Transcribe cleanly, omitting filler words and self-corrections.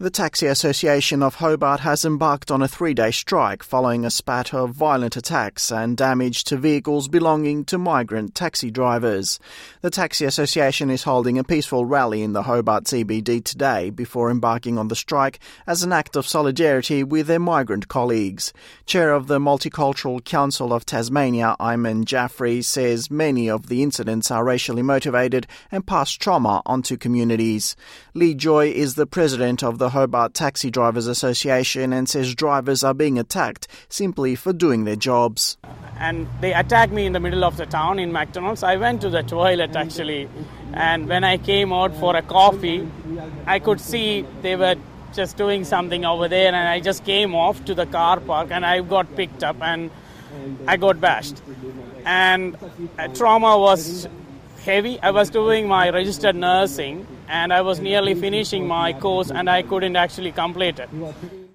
The Taxi Association of Hobart has embarked on a 3-day strike following a spat of violent attacks and damage to vehicles belonging to migrant taxi drivers. The Taxi Association is holding a peaceful rally in the Hobart CBD today before embarking on the strike as an act of solidarity with their migrant colleagues. Chair of the Multicultural Council of Tasmania, Ayman Jaffrey, says many of the incidents are racially motivated and pass trauma onto communities. Lee Joy is the president of the Hobart Taxi Drivers Association and says drivers are being attacked simply for doing their jobs. And they attacked me in the middle of the town in McDonald's. I went to the toilet actually, and when I came out for a coffee, I could see they were just doing something over there, and I just came off to the car park and I got picked up and I got bashed. And trauma was heavy. I was doing my registered nursing and I was nearly finishing my course and I couldn't actually complete it.